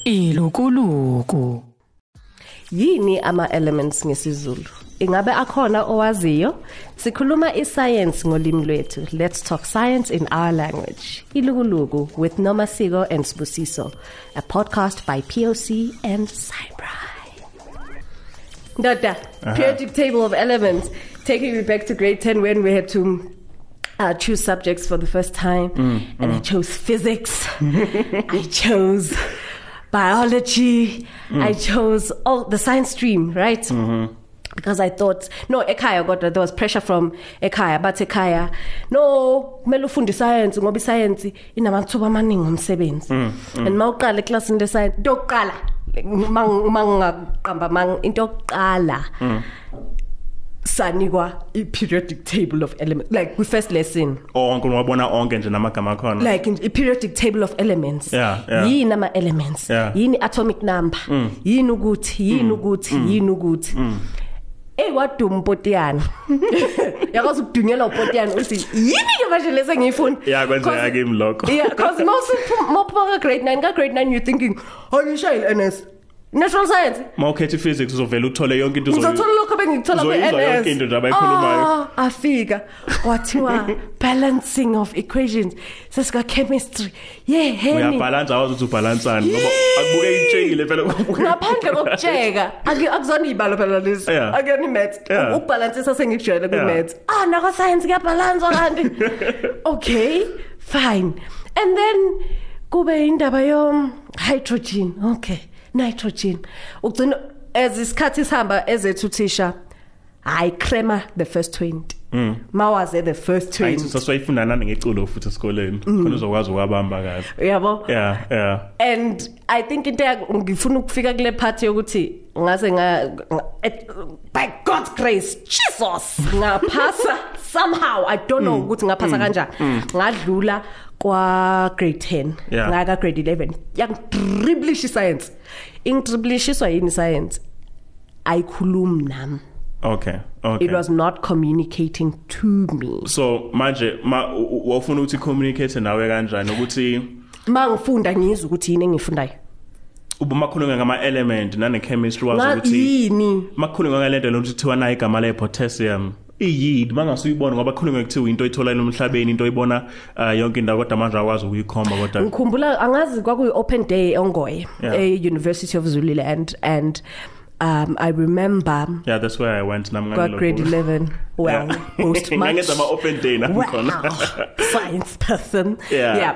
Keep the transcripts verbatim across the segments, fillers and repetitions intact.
Ilukuluku. Yini ama-elements ngesizulu? Ingabe akhona owaziyo? Sikhuluma iscience ngolimi lwethu. Let's talk science in our language. Ilukuluku with Nomasiko and Sbusiso, a podcast by P O C and Cybri. Dada, uh-huh. Periodic table of elements. Taking me back to grade ten when we had to uh, choose subjects for the first time. Mm, and mm. I chose physics. I chose biology. Mm. I chose all the science stream, right? Mm-hmm. Because I thought, no, Ekaya got there was pressure from Ekaya, but Ekaya, no, melu fundi science, ngobi science, inamathuba amaningi omsebenzi. And mawuqala class in the science, doqala, mang mangaqamba mang into qala. Sanikwa a periodic table of elements, like we first lesson. Oh, ngibona onke nje namagama khona. Like in a periodic table of elements. Yeah, yeah. Yini ama elements. Yeah. Yini atomic number. Mm. Yini ukuthi, yini ukuthi, yini ukuthi. Eh wadum potiyana. Yakwazi ukudunyela upotiyana uthi yini ke manje lese ngiyifuna. Yeah, kwenza yake imloko. Yeah, because most more grade nine, ka grade nine you're thinking, "Oh, you shall N S." Natural science. Mawukhethe physics uzovela uthole yonke into uzoyithola. Uzothola lokho bengithola ku N S. Yonke into nje abayikhulumayo. Ah, afika. Kwathiwa balancing of equations. Sesika chemistry. Yeah, henny. Uyabalance awazi ukuthi ubalansani ngoba akubuke itshekile phela ukubuka. Ngaphandle kokutsheka, akuzona ibalo phela lezi. Akuyona imaths. Ukubalance sasengikujwayele ku maths. Ah, naka science kuyabalance kanti. Okay, fine. And then kube indaba yo hydrogen. Okay. Nitrogen. Ugcina as isikhathi sihamba ezethu thisha I crema the first twenty. Mm. Mawaze the first twenty. Ayithu sasayifunda nani ngeculo futhi esikoleni. Khona uzokwazi ukubamba kahle. Yabo? Yeah, yeah. And I think into ngifuna ukufika kule part yokuthi ngase nga by God's grace Jesus ngaphasa somehow I don't know ukuthi ngaphasa kanjani. Ngadlula kwa grade ten ngaka grade eleven yang triplish science in triplishiswa yini science ayikhulumi nami. Okay, okay. It was not communicating to me. So manje ma wafuna ukuthi communicate nawe kanjani ukuthi mangifunda ngizwe ukuthi yini engifundayo. Uba makhulunga ngama element nane chemistry wazi ukuthi yini makhulunga ngalento lokuthi thiwa nayi igama le potassium iyid mangasuyibona ngoba khulunga kuthiwa into ithola emhlabeni into oyibona yonke indawo kodwa manje akwazi ukuyikhomba kodwa ngikhumbula angazi kwakuyi open day eNgoye e University of Zululand and Um, I remember. Yeah, that's where I went. Nam got grade eleven. Well, yeah. Most much. Ngeke zama open day na wow. Science person. Yeah. yeah.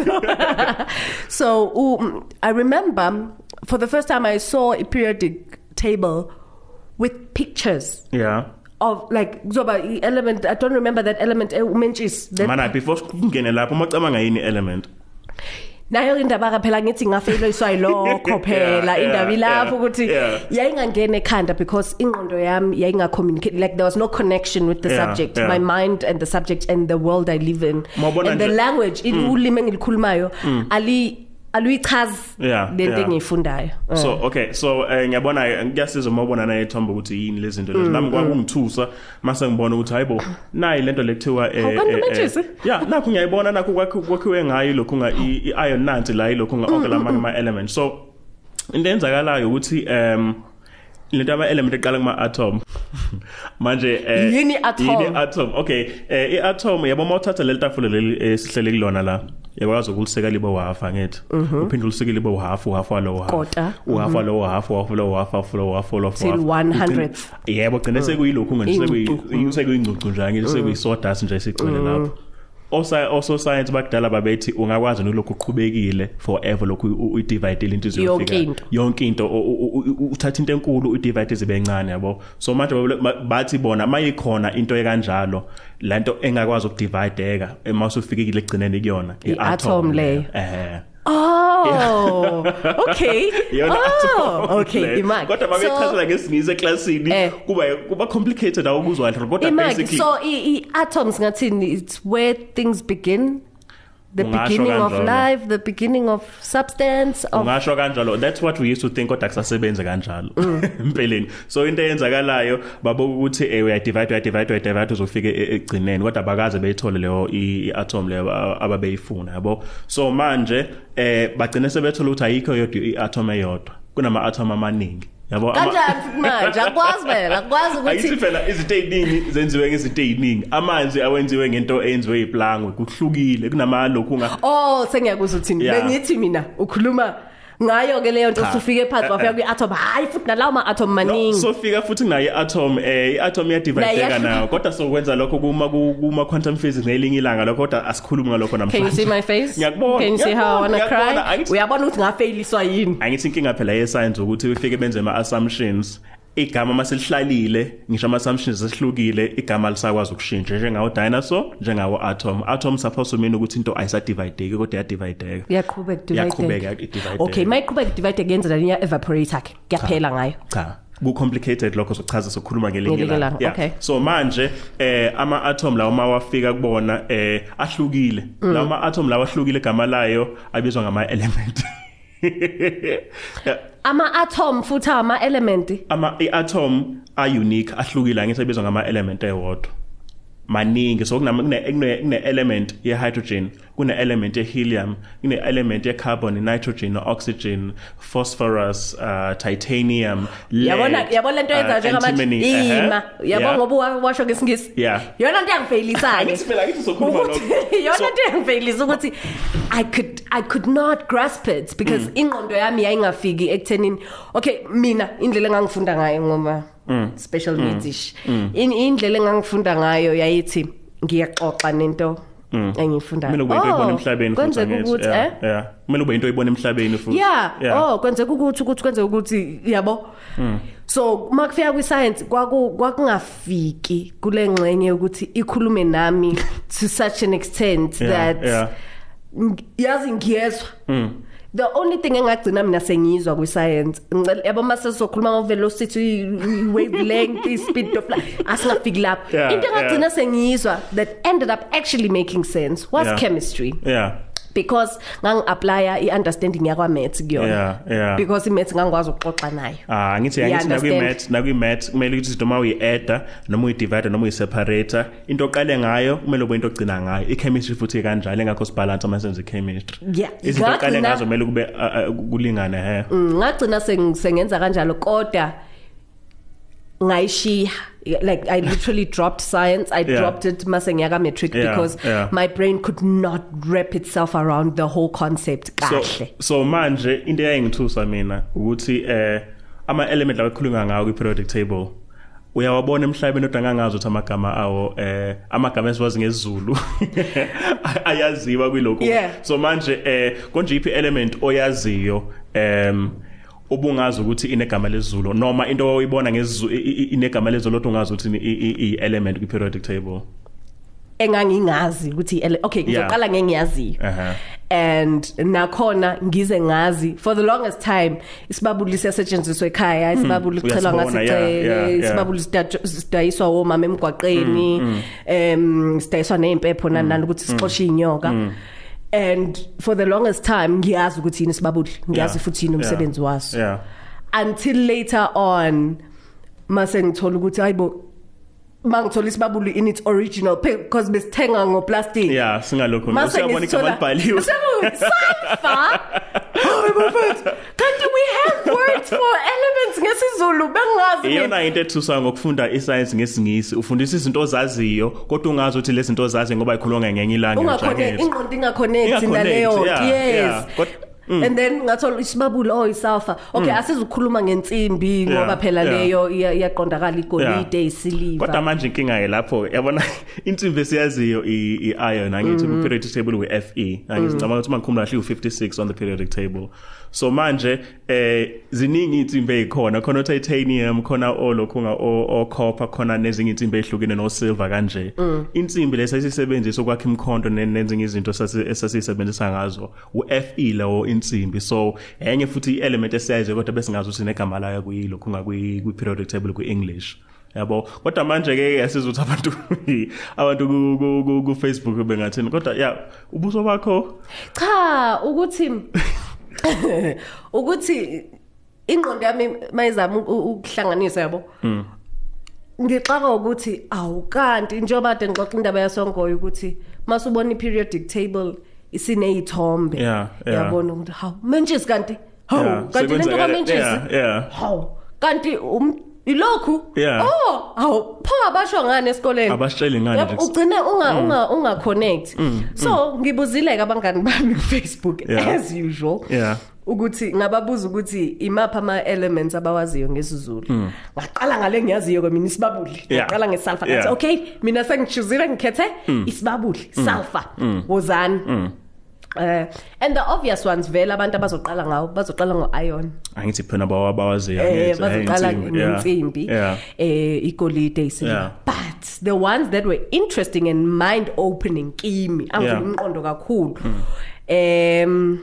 yeah. so, so um, I remember for the first time I saw a periodic table with pictures. Yeah. Of like zoba element. I don't remember that element. Menchis. Mana before ngene lapho macabanga yini element. Nayo indaba ka phela ngithi ngafeyilo iswayi lokho phela indaba ilapho ukuthi yayingangena ekhanda because ingqondo yami yayinga communicate like there was no connection with the yeah, subject yeah. my mind and the subject and the world I live in Mabona and the language mm. ulimi engilikhulumayo mm. ali aluyichazi lento engiyifundayo so okay so ngiyabona ngiyasiza mawubona naye Thomba ukuthi yini lezi zinto lezi nami kwakungithusa mase ngibona ukuthi hayibo nayi lento lekuthiwa eh yeah nakho ngiyayibona nakho kwakhiwe ngayo lokho nga iiron nanti la ilokho nga onke lamanye ama elements so into enzakalayo ukuthi um lento ama element eqala kuma atom manje eh yini atom yini atom okay eh iatom yabo mawuthatha leli tafula leli sihlele kulona la yakwazi ukuliseka libe wafa ngithi uphinde uliseke libe uhafu uhafu walo kota uhafu lo uhafu uhafu lo uhafu lo uhafu lo till one hundred yebo gcine sekuyilokho nje sekuyingcucu nje ngithi sekuyisawdust nje sigcine lapho osa also science bakudala babethi ungakwazi nolokhu uqhubekile forever lokhu u divide into izofika yonke into uthatha into enkulu u divide izibe encane yabo so manje bathi bona mayikhona into ekanjalo la nto engakwazi ukudivideka emasufikile egcineni kuyona iatom leyo eh Oh, okay. Oh, okay. Imag. Kodwa mabechaza ngesingisi eclassini kuba kuba complicated awukuzwa kodwa basically so i atoms ngathini it's where things begin the beginning of life, the beginning of substance of ungasho kanjalo. That's what we used to think kodwa kusasebenza kanjalo empeleni. So into eyenzakalayo babo ukuthi eh we divide we divide we divide uzofika egcineni kodwa bakaze beyithole leyo iatom leyo ababeyifuna yabo. So manje eh bagcina sebethola ukuthi ayikho yodwa iatom eyodwa kunama atom amaningi yabo kanjani futhi manje akwazi phela akwazi ukuthi ayithi phela izinto eziningi zenziwe ngezinto eziningi amanzi awenziwe ngento eyenziwe iplangwe kuhlukile kunama lokhu unga oh sengiyakuzwa uthini bengithi mina ukhuluma ngayo ke leyo nto usufike phansi wafika kwi-atom hayi futhi nalawo ma-atom maningi so fika futhi nayo i-atom eh i-atom iyadivideka nayo kodwa sokwenza lokho kuma kuma quantum physics ngelinye ilanga lokho kodwa asikhulumi ngalokho namhlanje. Can you see my face? Ngiyakubona. Can you see how I wanna cry? Uyabona ukuthi ngafailiswa yini? Angithi inkinga phela ye-science ukuthi ufike benze ama-assumptions igama maselihlalile ngisho ama-assumptions esihlukile igama lisakwazi ukushintsha njengawo dinosaur njengawo atom atom supposed to mean ukuthi into ayisadivideki kodwa yadivideka yaqhubeka divide yaqhubeka divide okay mayiqhubeka divide yenza lani ya evaporator ke kuyaphela ngayo cha ku complicated lokho sokuchaza sokukhuluma ngelinye ilanga yeah. Okay so manje eh ama atom lawo mawafika kubona eh ahlukile mm. lawo ma atom lawo ahlukile igama layo abizwa ngama element yeah. Ama atom futhi ama element ama i-atom are unique ahlukile angithi ebizwa ngama element eyodwa maningi so kune kune element ye hydrogen kune element ye helium kune element ye carbon nitrogen no oxygen phosphorus uh, titanium yabona yabona into yenza njengamanje ima yabona ngoba washo ngesingisi yona into yangifailisa ke ngiphela ngithi sokhuluma lokho yona into yangifailisa ukuthi I could I could not grasp it because ingqondo yami yayingafiki ekuthenini okay mina indlela engangifunda ngayo ngoba Mm. special needs ish mm. in indlela engangifunda ngayo yayithi ngiyaxoxa nento mm. engifunda mina ube into ibona emhlabeni futhi ukuthi eh yeah mina ube into ibona emhlabeni futhi yeah, yeah. oh kwenze ukuthi ukuthi kwenze ukuthi yabo mm. so makufika kwi science kwaku kwakungafiki kule ngxenye ukuthi ikhulume nami to such an extent yeah, that yeah. yazi ngiyezwa mm. The only thing engagcina mina sengizwa kwi science yabo mase sokhuluma ngo velocity wavelength speed of light asingafiki lapho into engagcina sengizwa that ended up actually making sense was yeah. chemistry yeah because ngang apply I understanding yakwa maths kuyona yeah yeah because I maths ngangikwazi ukuxoxa nayo ah ngithi ngithi na kwi maths na kwi maths kumele ukuthi noma uyi adder noma uyi divider noma uyi separator into oqale ngayo kumele ube into ogcina ngayo i chemistry futhi kanjalo engakho sibalance ama senze chemistry yeah izinto oqale ngazo kumele kube kulingane he ngagcina sengenza kanjalo kodwa ngayishiya like I literally dropped science I yeah. dropped it masengiyaka matric yeah, because yeah. my brain could not wrap itself around the whole concept kahle so, so manje into eyayingithusa mina ukuthi eh ama element lawo ekhuluma ngawo kwi periodic table uyawabona emhlabeni kodwa ngangazi ukuthi amagama awo eh amagama esiwazi ngesiZulu ayaziwa kwilokho yeah. so manje eh konje iphi element oyaziyo em ubungazi ukuthi inegama lesiZulu noma into oyibona ngesiZulu inegama lesiZulu lot ungazi ukuthi i element kwi periodic table engangingazi ukuthi okay ngizoqala yeah. ngengiyaziyo uh-huh. and nakhona ngize ngazi for the longest time isibabuli siyasetshenziswa ekhaya isibabuli sichelwa ngasice isibabuli sidayiswa womama emgwaqeni em sidayiswa nezimpepho nani ukuthi sixoshe inyoka and for the longest time ngiyazi ukuthi yini isibabuli ngiyazi futhi yini umsebenzi waso yeah until later on mase ngithola ukuthi hayibo mangithola isibabuli in its original because besithenga ngo plastic yeah singalokho usiyabona igama libhaliwe safa oh my god can't we have words for elements ngesiZulu bengazi iyona into ethusa ngokufunda iscience ngesingisi ufundisa izinto ozaziyo kodwa ungazi ukuthi lezi zinto ozazi ngoba ikhulunga ngenye ilanga njalo ingqondo ingaconnect naleyo yes Mm. And then ngathola isibabuli oh isulfur okay mm. asizukhuluma ngensimbi ngoba yeah, phela yeah. leyo iyaqondakala igolide yeah. isiliva kodwa manje inkinga ke lapho yabona insimbi esiyaziyo i-iron angithi ku periodic table we F E angizicabanga ukuthi mangikhuluma kahle u fifty-six on the periodic table so manje eh ziningi insimbi ezikhona khona titanium khona olokhu nga o copper khona nezinye insimbi ezihlukene no silver kanje mm. insimbi lesisebenzisa ukwakha imkhonto nezinye izinto esasisebenzisa ngazo u F E lawo insimbi so enye futhi element esiyaziyo kodwa bese ngazi ukuthi negama layo kuyilokhu ngakwi periodic table ku English yabo kodwa manje ke yasizwe ukuthi abantu abantu ku ku Facebook bengathini kodwa yeah ubuso bakho cha ukuthi ukuthi ingqondo yami mayizama ukuhlanganisa yabo ngixaka ukuthi awukanti njengoba kade ngixoxa indaba yasongoyo ukuthi masubona i-periodic table isineyithombe yabona ukuthi hawu mentshisi kanti hawu kanti lento kamentshisi hawu kanti ilokhu oh hawu pha basho ngane esikoleni abashele ngane nje ugcina unga unga unga connect so ngibuzileke abangani bami ku Facebook as usual ukuthi ngababuza ukuthi imapha ama elements abawaziyo ngesizulu ngaqala ngale ngiyaziyo ke mina isibabuli ngaqala ngesulfur ngathi okay mina sengichuzile ngikhethe isibabuli sulfur wozani Uh, and the obvious ones vele abantu abazoqala ngawo bazoqala ngo-iron angithi phela bawaziyo eh bazoqala ngensimbi eh igolide isilver but the ones that were interesting and mind opening kimi angivula umqondo kakhulu um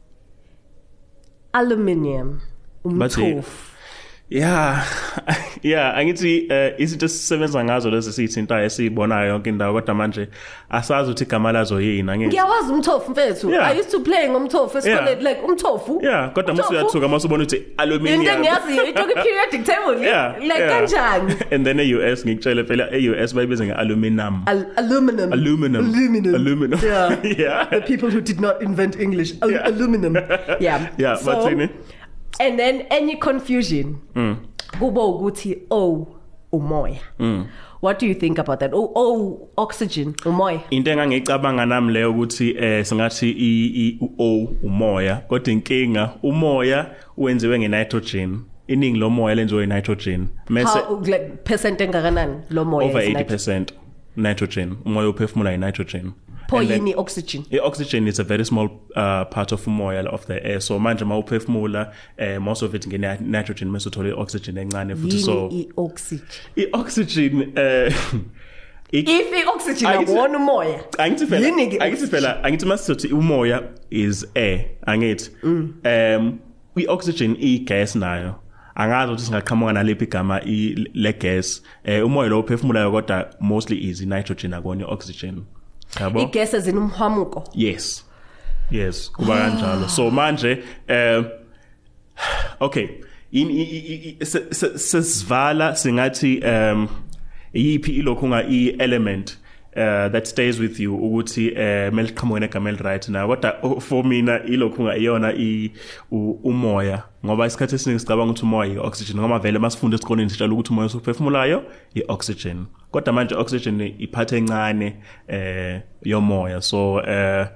aluminium umthofu yeah yeah angithi uh, izinto sisebenza ngazo lezi sithinta esibonayo yonke indawo kodwa manje asazi ukuthi igama lazo yini angithi ngiyawazi umthofu mfethu I used to play ngomthofu esikoleni like umthofu yeah kodwa mase uyathuka mase ubona ukuthi aluminium into ngiyazi itoke periodic table like kanjani and then e-U S ngikutshele phela e-U S bayibiza nge-aluminum aluminum aluminum aluminum aluminum yeah yeah the people who did not invent English aluminum yeah yeah so, and then any confusion mm. kubo ukuthi oh umoya mm. what do you think about that oh, oh oxygen umoya into engangicabanga nami leyo ukuthi eh singathi i o umoya kodwa inkinga umoya wenziwe ngenitrogen iningi lomoya lenziwe ngenitrogen mase like percent engakanani lomoya over eighty percent nitrogen umoya uphefumula ngenitrogen Poyini oxygen. The oxygen is a very small uh, part of umoya of the air. So manje ma uphefumula uh, most of it ngene nitrogen mase uthola oxygen encane futhi so i oxygen. I oxygen uh if i oxygen awona umoya. Angithi phela angithi phela angithi masithi umoya is air angithi. Um i oxygen i gas nayo. Angazi ukuthi singaqhamuka nalephi igama i le gas. Eh umoya lo uphefumulayo kodwa mostly is nitrogen akona oxygen. Igesi zinomhwamuko yes yes kuba kanjalo so manje eh okay in sesivala singathi um yipi ilokhu nga i element uh, that stays with you ukuthi eh meliqhamuke negama eli right na kodwa for mina ilokhu nga iyona i umoya ngoba isikhathi esiningi sicabanga ukuthi umoya i oxygen ngoba vele masifunda esikoleni sitshela ukuthi umoya usuphefumulayo i oxygen kodwa manje oxygen iphathe encane eh yomoya so eh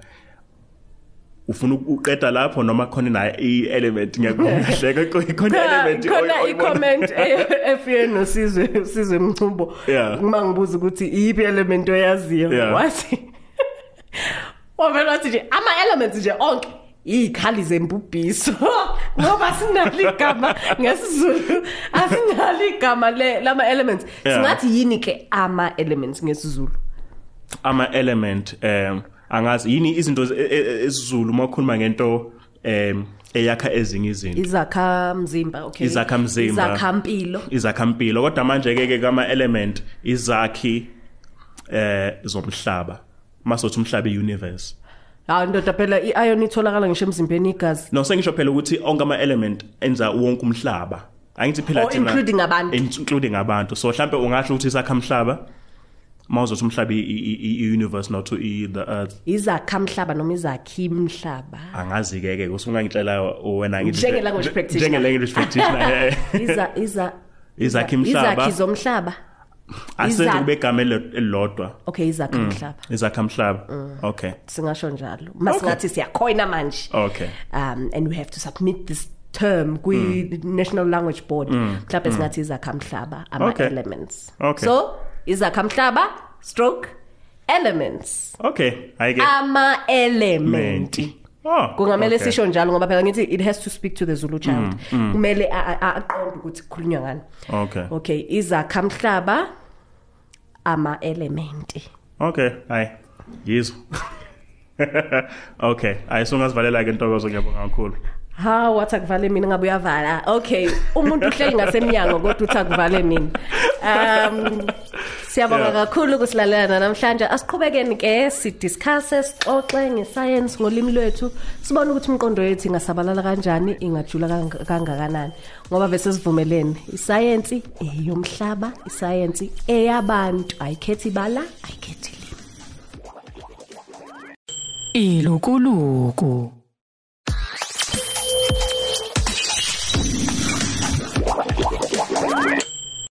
ufuna uqeda lapho noma khona na i-element ngiyakuhleka khona element khona i-comment efike nosizwe sizwe Mchumbo uma ngibuza ukuthi iyiphi element oyaziyo wathi wavela wathi nje ama elements nje onke ikhali zembubhiso ngoba sinali igama ngesizulu asinali igama le lama elements singathi yini ke ama elements ngesizulu ama element um angazi yini izinto esizulu uma ukhuluma ngento em eyakha ezinye izinto izakha mzimba okay izakha mzimba izakha impilo izakha impilo kodwa manje ke kama element izakhi eh zomhlaba masothi umhlaba iuniverse ha ndoda phela iiron itholakala ngisho emzimbeni igazi no sengisho phela ukuthi onke ama element enza wonke umhlaba angithi phela thina including abantu including abantu so mhlambe ungasho ukuthi isakha umhlaba mawuzothi umhlaba i universe not to i the earth izakha umhlaba noma izakhi imhlaba angazi ke ke usungangitshela wena ngithi njenge language practitioner njenge language practitioner iza iza izakhi imhlaba izakhi zomhlaba asenze kube igama elilodwa okay izakha umhlaba izakha umhlaba okay singasho njalo masingathi siyakhoina manje okay um and we have to submit this term kwi mm. National Language Board mhlawumbe singathi izakha umhlaba ama elements okay. So izakha umhlaba stroke elements okay I get ama elementi oh kungamele okay. Sisho njalo ngoba phela ngithi it has to speak to the Zulu child kumele aqonde ukuthi kukhulunywa ngani okay okay izakha umhlaba ama elementi okay hayi yizo okay ayisongasivalela ke intokozo ngiyabonga kakhulu Ha wathi akuvale mina ngabe uyavala. Okay, umuntu uhleli ngasemnyango kodwa uthi akuvale mina. Um Siyabonga kakhulu ukusilalela namhlanje. Asiqhubekeni ke si discuss sixoxe ngescience ngolimi lwethu. Sibone ukuthi imiqondo yethu ingasabalala kanjani, ingajula kangakanani. Ngoba bese sivumelene, iscience eyomhlaba, iscience eyabantu, ayikhethi bala, ayikhethi limi. Ilukuluku.